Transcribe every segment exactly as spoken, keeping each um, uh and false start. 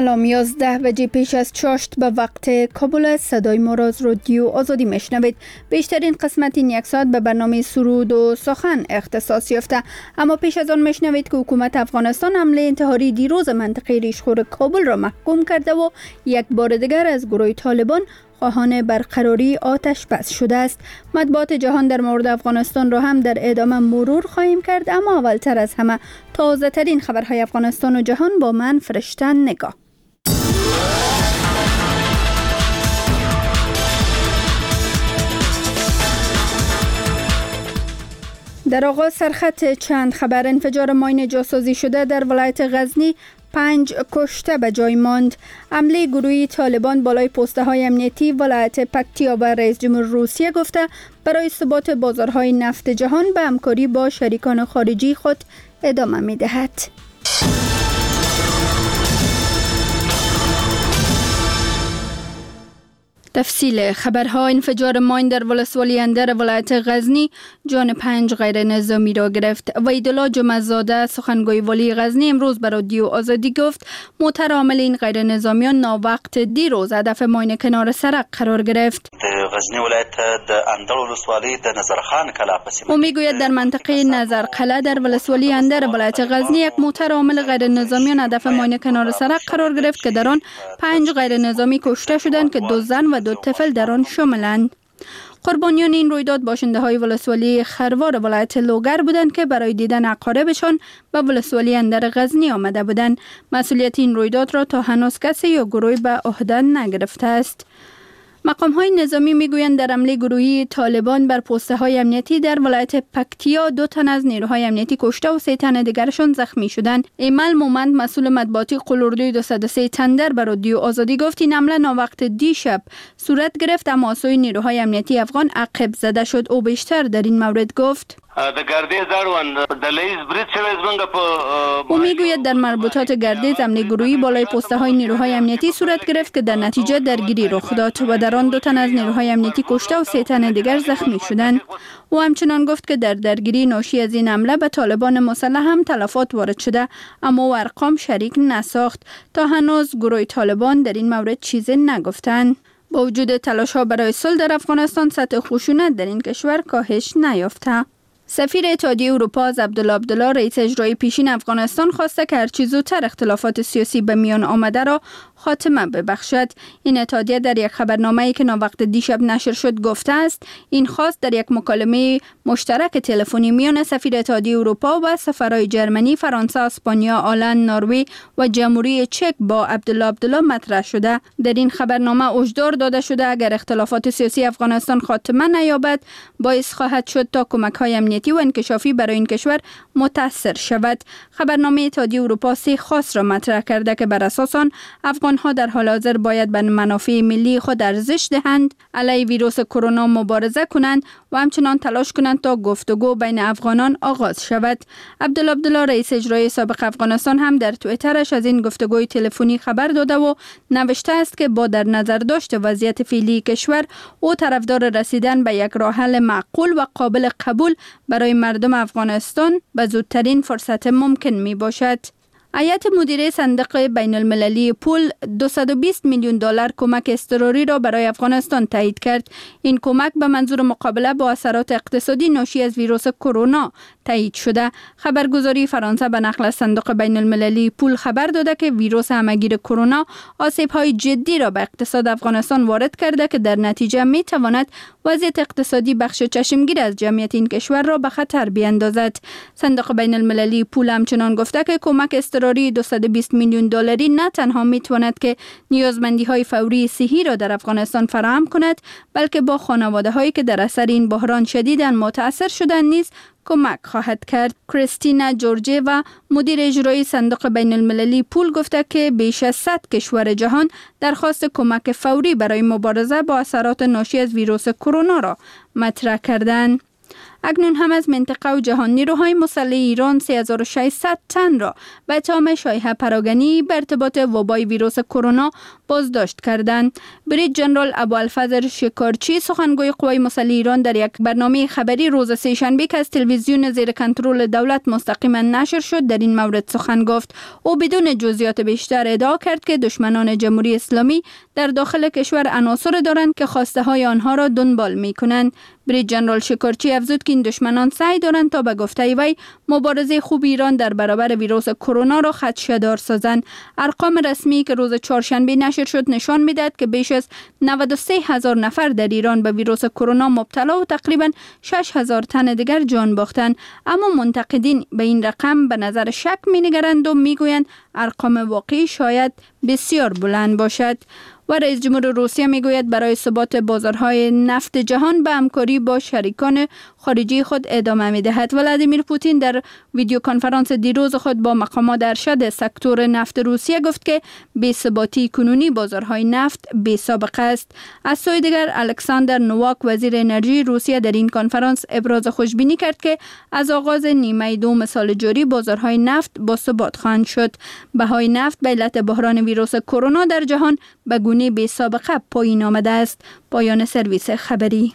سلام، یازده بجه پیش از چاشت به وقت کابل صدای ما را از رادیو آزادی میشنوید. بیشترین قسمت این یک ساعت به برنامه سرود و سخن اختصاص یافته، اما پیش از آن میشنوید که حکومت افغانستان حمله انتحاری دیروز منطقه ریشخور کابل را محکوم کرده و یک بار دیگر از گروه طالبان خواهان برقراری آتش بس شده است. مطبوعات جهان در مورد افغانستان را هم در ادامه مرور خواهیم کرد، اما اولتر از همه تازه ترین خبرهای افغانستان و جهان با من فرشته نگاه. در آغاز سرخط چند خبر. انفجار ماین جاسازی شده در ولایت غزنی، پنج کشته به جای ماند. حمله گروهی طالبان بالای پسته های امنیتی ولایت پکتیا و رئیس جمهور روسیه گفته برای ثبات بازارهای نفت جهان به همکاری با شریکان خارجی خود ادامه می دهد. تفصیل خبرها. انفجار ماین در ولسوالی اندر ولایت غزنی جان پنج غیر نظامی را گرفت. وحیدالله جمعه‌زاده سخنگوی والی غزنی امروز به رادیو آزادی گفت موتر عامل این غیر نظامیان ناوقت دیروز هدف ماین کنار سرک قرار گرفت. غزنی ولایت د اندر ولسوالی د نظرخان کلا پسې او میگوید در منطقه نظر قلعه در ولسوالی اندر ولایت غزنی یک موتر عامل غیر نظامیان هدف ماین کنار سرک قرار گرفت که در آن پنج غیر نظامی کشته شدند که دو زن و دو طفل در آن شاملند. قربانیان این رویداد باشنده های ولسوالی خروار ولایت لوگر بودند که برای دیدن اقاربشان به ولسوالی اندر غزنی آمده بودند. مسئولیت این رویداد را تا هنوز کسی یا گروهی به عهده نگرفته است. مقام های نظامی میگویند در حمله گروهی طالبان بر پسته های امنیتی در ولایت پکتیا دو تن از نیروهای امنیتی کشته و سه تن دیگرشان زخمی شدند. ایمل مومند مسئول مطبوعاتی قلوردوی دویست و سه تندر بر رادیو آزادی گفت این حمله ناوقت دیشب صورت گرفت، اما سوی نیروهای امنیتی افغان عقب زده شد. او بیشتر در این مورد گفت او میگوید در مربوطات گردیز حمله گروهی بالای پسته های نیروهای امنیتی صورت گرفت که در نتیجه درگیری رخ داد و در آن دو تن از نیروهای امنیتی کشته و سه تن دیگر زخمی شدند. او همچنان گفت که در درگیری ناشی از این حمله به طالبان مسلح هم تلفات وارد شده، اما او ارقام شریک نساخت. تا هنوز گروه طالبان در این مورد چیزی نگفتند. با وجود تلاش ها برای صلح در افغانستان، سطح خشونت در این کشور کاهش نیافته. سفیر اتحادیه اروپا از عبدالله عبدالله رئیس اجرایی پیشین افغانستان خواسته که هرچه زودتر اختلافات سیاسی به میان آمده را خاتمه ببخشد. این اتحادیه در یک خبرنامه‌ای که ناوقت دیشب نشر شد گفته است این خواست در یک مکالمه مشترک تلفنی میان سفیر اتحادیه اروپا و سفرهای جرمنی، فرانسه، اسپانیا، آلند، نروژ و جمهوری چک با عبدالله عبدالله مطرح شده. در این خبرنامه هشدار داده شده اگر اختلافات سیاسی افغانستان خاتمه نیابد باعث خواهد شد تا کمک‌های امنیتی و انکشافی برای این کشور متاثر شود. خبرنامه اتحادیه اروپا سه خواست را مطرح کرده که بر اساس آن افغان‌ها در حال حاضر باید به منافع ملی خود ارزش دهند، علیه ویروس کرونا مبارزه کنند و همچنان تلاش کنند تا گفتگو بین افغانان آغاز شود. عبدالله عبدالله رئیس اجرایی سابق افغانستان هم در توییترش از این گفتگوی تلفنی خبر داده و نوشته است که با در نظر داشت وضعیت فعلی کشور او طرفدار رسیدن به یک راه حل معقول و قابل قبول برای مردم افغانستان به زودترین فرصت ممکن می باشد. هیئت مدیره صندوق بین المللی پول دویست و بیست میلیون دلار کمک اضطراری را برای افغانستان تایید کرد. این کمک به منظور مقابله با اثرات اقتصادی ناشی از ویروس کرونا تایید شده. خبرگزاری فرانسه به نقل از صندوق بین المللی پول خبر داده که ویروس همهگیر کرونا آسیب‌های جدی را به اقتصاد افغانستان وارد کرده که در نتیجه می تواند وضعیت اقتصادی بخش چشمگیر از جمعیت این کشور را به خطر بیاندازد. صندوق بین المللی پول همچنان گفته که کمک اضطراری دویست و بیست میلیون دلاری نه تنها می تواند که نیازمندی‌های فوری صحی را در افغانستان فراهم کند، بلکه با خانواده‌هایی که در اثر این بحران شدیداً متاثر شدند نیز کمک خواهد کرد. کریستینا جورجیوا مدیر اجرایی صندوق بین المللی پول گفته که بیش از صد کشور جهان درخواست کمک فوری برای مبارزه با اثرات ناشی از ویروس کرونا را مطرح کردند. اکنون هم از منطقه و جهان نیروهای مسلح ایران سه هزار و ششصد تن را به اتهام شایعه پراگنی به ارتباط وبای ویروس کرونا بازداشت کردند. بریگیدر ژنرال ابوالفضل شکارچی سخنگوی قوای مسلح ایران در یک برنامه خبری روز سه‌شنبه که از تلویزیون زیر کنترل دولت مستقیما نشر شد در این مورد سخن گفت. او بدون جزئیات بیشتر ادعا کرد که دشمنان جمهوری اسلامی در داخل کشور عناصر دارند که خواسته های آنها را دنبال می کنند. بریگیدر ژنرال شکارچی افزود که این دشمنان سعی دارند تا به گفته وی مبارزه خوب ایران در برابر ویروس کرونا را خدشه‌دار سازند. ارقام رسمی که روز چهارشنبه نشر شد نشان می‌دهد که بیش از نود و سه هزار نفر در ایران به ویروس کرونا مبتلا و تقریباً شش هزار تن دیگر جان باختند. اما منتقدین به این رقم به نظر شک می‌نگرند و می‌گویند ارقام واقعی شاید بسیار بلند باشد. و رئیس جمهور روسیه میگوید برای ثبات بازارهای نفت جهان به همکاری با شریکان خارجی خود ادامه میدهد. ولادیمیر پوتین در ویدیو کنفرانس دیروز خود با مقامات ارشد سکتور نفت روسیه گفت که بی‌ثباتی کنونی بازارهای نفت بی‌سابقه است. از سوی دیگر الکساندر نوواک وزیر انرژی روسیه در این کنفرانس ابراز خوشبینی کرد که از آغاز نیمه دوم سال جاری بازارهای نفت با ثبات خواهند شد. بهای نفت به علت بحران ویروس کرونا در جهان به گونه بی سابقه پایین آمده است. پایان سرویس خبری.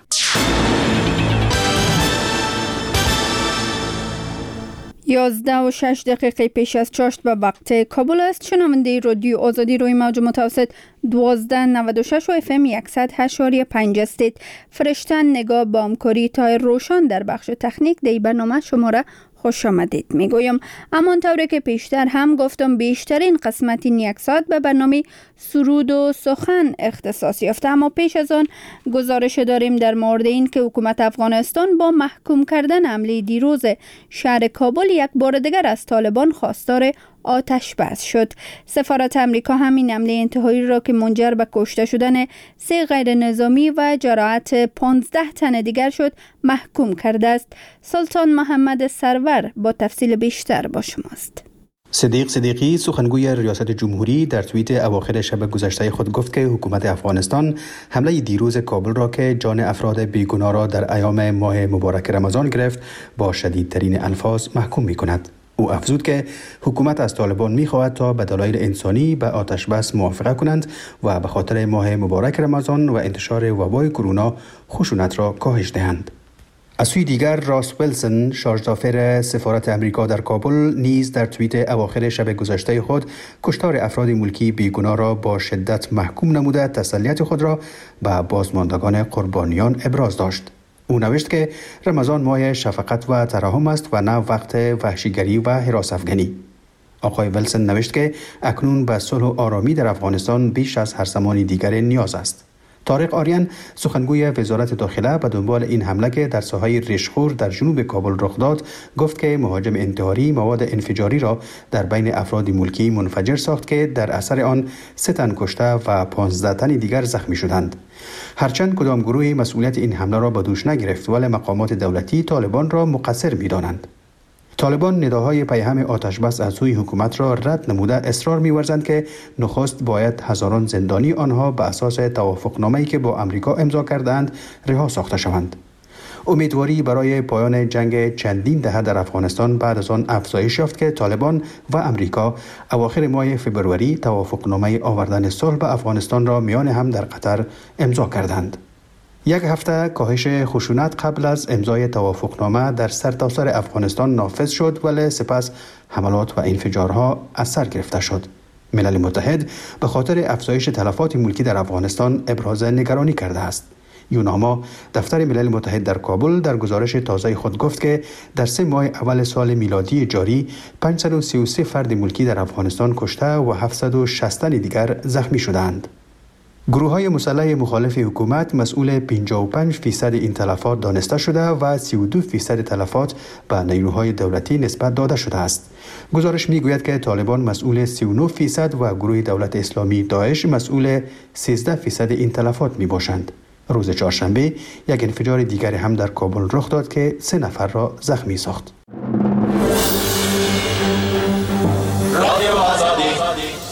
یازده و شش دقیقه پیش از چاشت به وقت کابل است. شنونده رادیو آزادی روی موج متوسط دوازده نود و شش و اف ام صد و هشت و پنج هستید. فرشتن نگاه با همکاری تایر روشن در بخش تکنیک دی برنامه شما را خوش آمدید میگویم. امان طوری که پیشتر هم گفتم بیشترین قسمت این یک ساعت به برنامه سرود و سخن اختصاص یافته، اما پیش از آن گزارش داریم در مورد این که حکومت افغانستان با محکوم کردن حمله دیروز شهر کابل یک بار دیگر از طالبان خواستار آتش بس شد. سفارت امریکا همین حمله انتحاری را که منجر به کشته شدن سه غیر نظامی و جراحت پانزده تن دیگر شد محکوم کرده است. سلطان محمد سرور با تفصیل بیشتر با شماست. صدیق صدیقی سخنگوی ریاست جمهوری در توییت اواخر شب گذشته خود گفت که حکومت افغانستان حمله دیروز کابل را که جان افراد بیگناه را در ایام ماه مبارک رمضان گرفت با شدیدترین الفاظ محکوم می کند. او افزود که حکومت از طالبان می‌خواهد تا به دلایل انسانی به آتش بس موافقه کنند و به خاطر ماه مبارک رمضان و انتشار وبای کرونا خشونت را کاهش دهند. از سوی دیگر راس ویلسون شارژدافر سفارت امریکا در کابل نیز در توییت اواخر شب گذشته خود کشتار افراد ملکی بیگناه را با شدت محکوم نموده تسلیت خود را به بازماندگان قربانیان ابراز داشت. او نوشت که رمضان ماه شفقت و ترحم است و نه وقت وحشیگری و هراس افغانی. آقای ویلسون نوشت که اکنون به صلح و آرامی در افغانستان بیش از هر زمان دیگر نیاز است. طارق آریان سخنگوی وزارت داخله به دنبال این حمله که در ساحه ریشخور در جنوب کابل رخ داد گفت که مهاجم انتحاری مواد انفجاری را در بین افراد ملکی منفجر ساخت که در اثر آن سه تن کشته و پانزده تن دیگر زخمی شدند. هرچند کدام گروهی مسئولیت این حمله را به دوش نگرفت ولی مقامات دولتی طالبان را مقصر می‌دانند. طالبان نداهای پیهم آتش بس از سوی حکومت را رد نموده اصرار می‌ورزند که نخست باید هزاران زندانی آنها به اساس توافقنامه‌ای که با امریکا امضا کردند رها ساخته شوند. امیدواری برای پایان جنگ چندین دهه در افغانستان بعد از آن افزایش یافت که طالبان و امریکا اواخر ماه فوریه توافقنامه آوردن صلح به افغانستان را میان هم در قطر امضا کردند. یک هفته کاهش خشونت قبل از امضای توافقنامه در سرتاسر افغانستان نافذ شد ولی سپس حملات و انفجارها از سر گرفته شد. ملل متحد به خاطر افزایش تلفات ملکی در افغانستان ابراز نگرانی کرده است. یوناما دفتر ملل متحد در کابل در گزارش تازه خود گفت که در سه ماه اول سال میلادی جاری پانصد و سی و سه فرد ملکی در افغانستان کشته و هفتصد و شصت دیگر زخمی شدند. گروه‌های مسلح مخالف حکومت مسئول پنجاه و پنج درصد این تلفات دانسته شده و سی و دو درصد تلفات به نیروهای دولتی نسبت داده شده است. گزارش می‌گوید که طالبان مسئول سی و نه درصد و گروه دولت اسلامی داعش مسئول سیزده درصد این تلفات می‌باشند. روز چهارشنبه یک انفجار دیگر هم در کابل رخ داد که سه نفر را زخمی ساخت. رادیو آزادی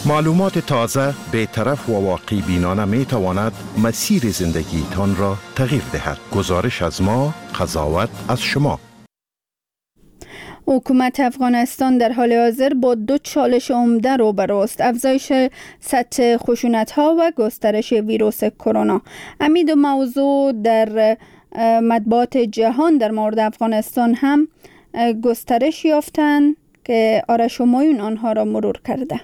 معلومات تازه به طرف و واقعی بینانه می تواند مسیر زندگی تان را تغییر دهد. گزارش از ما، قضاوت از شما. حکومت افغانستان در حال حاضر با دو چالش عمده روبرو است: افزایش سطح خشونت‌ها و گسترش ویروس کرونا. امید و موضوع در مطبوعات جهان در مورد افغانستان هم گسترش یافتند که آرش همایون آنها را مرور کرده.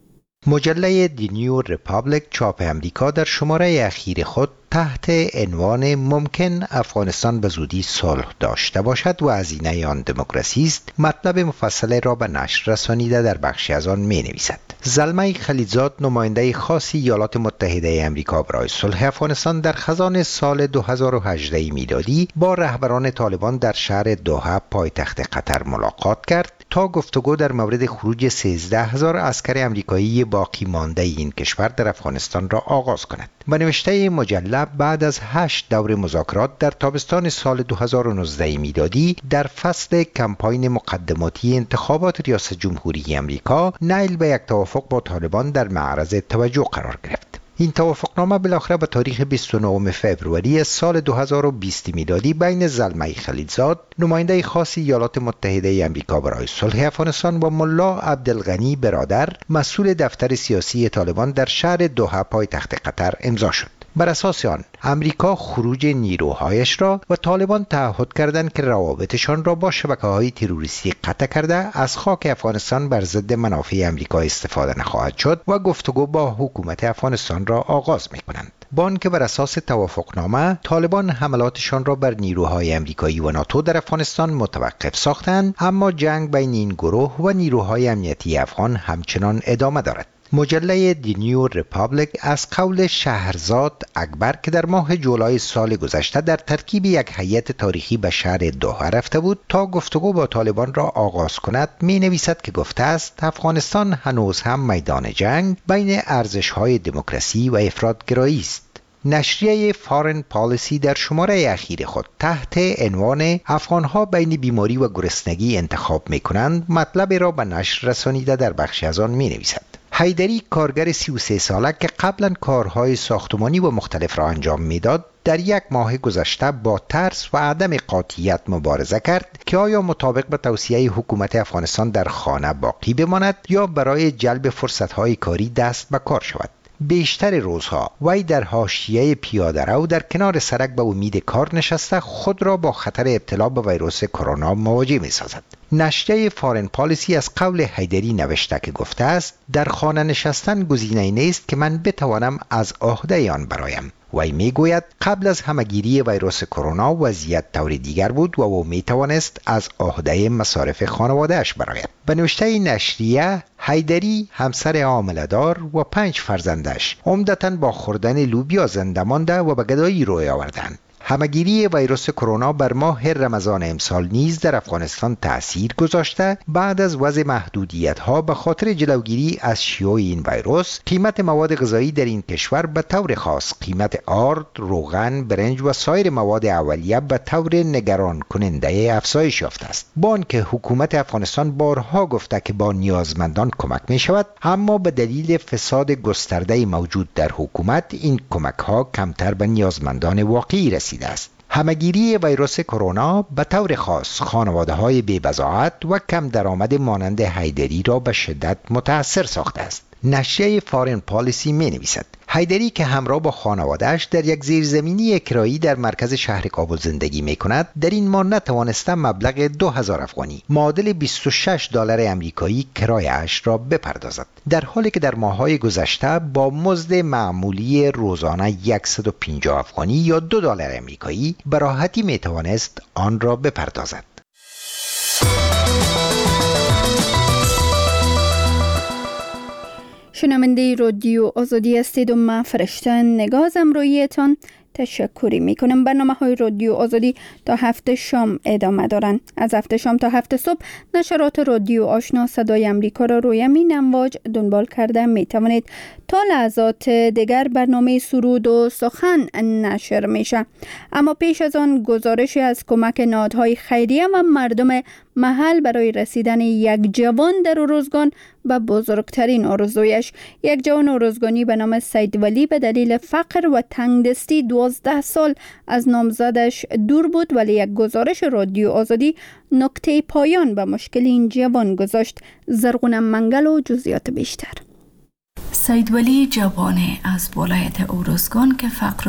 مجله دی نیو ریپابلیک چاپ امریکا در شماره اخیر خود تحت عنوان ممکن افغانستان به زودی صلح داشته باشد و هزینه آن دموکراسی است مطلب مفصل را به نشر رسانیده در بخشی از آن می نویسد. زلمه خلیلزاد، نماینده خاص ایالات متحده آمریکا برای صلح افغانستان، در خزان سال دو هزار و هجده میلادی با رهبران طالبان در شهر دوحه پایتخت قطر ملاقات کرد تا گفتگو در مورد خروج سیزده هزار عسکر آمریکایی باقی مانده این کشور در افغانستان را آغاز کند. به نوشته مجله بعد از هشت دور مذاکرات در تابستان سال دو هزار و نوزده میلادی در فصل کمپاین مقدماتی انتخابات ریاست جمهوری آمریکا، نیل به یک توافق با طالبان در معرض توجه قرار گرفت. این توافقنامه بالاخره به تاریخ بیست و نهم فوریه سال دو هزار و بیست میلادی بین زلمه خلیلزاد، نماینده خاص ایالات متحده آمریکا برای صلح افغانستان، و ملا عبدالغنی برادر، مسئول دفتر سیاسی طالبان در شهر دوحه پایتخت قطر امضا شد. بر اساس آن امریکا خروج نیروهایش را و طالبان تعهد کردند که روابطشان را با شبکه‌های تروریستی قطع کرده از خاک افغانستان بر ضد منافع امریکا استفاده نخواهد شد و گفتگو با حکومت افغانستان را آغاز می‌کنند. با آنکه بر اساس توافقنامه طالبان حملاتشان را بر نیروهای امریکایی و ناتو در افغانستان متوقف ساختند، اما جنگ بین این گروه و نیروهای امنیتی افغان همچنان ادامه دارد. مجله دی نیو ریپابلیک از قول شهرزاد اکبر که در ماه جولای سال گذشته در ترکیب یک هیئت تاریخی به شهر دوحه رفته بود تا گفتگو با طالبان را آغاز کند، می نویسد که گفته است افغانستان هنوز هم میدان جنگ بین ارزش‌های دموکراسی و افراط‌گرایی است. نشریه فارن پالیسی در شماره اخیر خود تحت عنوان افغانها بین بیماری و گرسنگی انتخاب می کنند مطلب را به نشر رسانیده در بخشی از آن می نویسد. حیدری، کارگر سی و سه ساله که قبلا کارهای ساختمانی و مختلف را انجام میداد، در یک ماه گذشته با ترس و عدم قاطعیت مبارزه کرد که آیا مطابق به توصیه حکومت افغانستان در خانه باقی بماند یا برای جلب فرصت‌های کاری دست به کار شود. بیشتر روزها وی در حاشیه پیاده رو در کنار سړک به امید کار نشسته خود را با خطر ابتلا به ویروس کرونا مواجه می سازد. نشریه فارن پالیسی از قول حیدری نوشته که گفته است در خانه نشستن گزینه‌ای نیست که من بتوانم از عهده آن برایم. وی می گوید قبل از همهگیری ویروس کرونا وضعیت طور دیگر بود و او می توانست از عهده مصارف خانواده‌اش براید. به نوشته نشریه، حیدری همسر حامله‌دار و پنج فرزندش عمدتاً با خوردن لوبیا زنده مانده و به گدایی روی آوردند. همهگیری ویروس کرونا بر ماه رمضان امسال نیز در افغانستان تأثیر گذاشته. بعد از وضع محدودیت‌ها به خاطر جلوگیری از شیوع این ویروس، قیمت مواد غذایی در این کشور به طور خاص قیمت آرد، روغن، برنج و سایر مواد اولیه به طور نگران کننده افزایش یافته است. با آنکه حکومت افغانستان بارها گفته که با نیازمندان کمک می شود، اما به دلیل فساد گسترده موجود در حکومت این کمک‌ها کمتر به نیازمندان واقعی رسید است. همهگیری ویروس کرونا به طور خاص خانواده‌های بی‌بضاعت و کم درآمد مانند حیدری را به شدت متأثر ساخته است. نشریه فارن پالیسی می نویسد حیدری که همراه با خانواده‌اش در یک زیرزمینی کرایی در مرکز شهر کابل زندگی می کند، در این ماه نتوانسته مبلغ دو هزار افغانی معادل بیست و شش دلار آمریکایی کرایه‌اش را بپردازد، در حالی که در ماه‌های گذشته با مزد معمولی روزانه صد و پنجاه افغانی یا دو دلار آمریکایی به راحتی می توانست آن را بپردازد. شنونده رادیو آزادی هستید و من فرشته نگاه از امرویتان تشکری می کنم. برنامه های رادیو آزادی تا هفته شام ادامه دارند. از هفته شام تا هفته صبح نشرات رادیو آشنا صدای امریکا را روی همین امواج دنبال کرده می توانید. تا لحظات دیگر برنامه سرود و سخن نشر میشه. اما پیش از آن گزارشی از کمک نهادهای خیریه و مردم محل برای رسیدن یک جوان در اروزگان به بزرگترین آرزویش. یک جوان اروزگانی به نام سید ولی به دلیل فقر و تنگدستی دوازده سال از نامزدش دور بود، ولی یک گزارش رادیو آزادی نکته پایان به مشکل این جوان گذاشت. زرغون منگل و جزئیات بیشتر. سید ولی جوان از ولایت اروزگان که فقر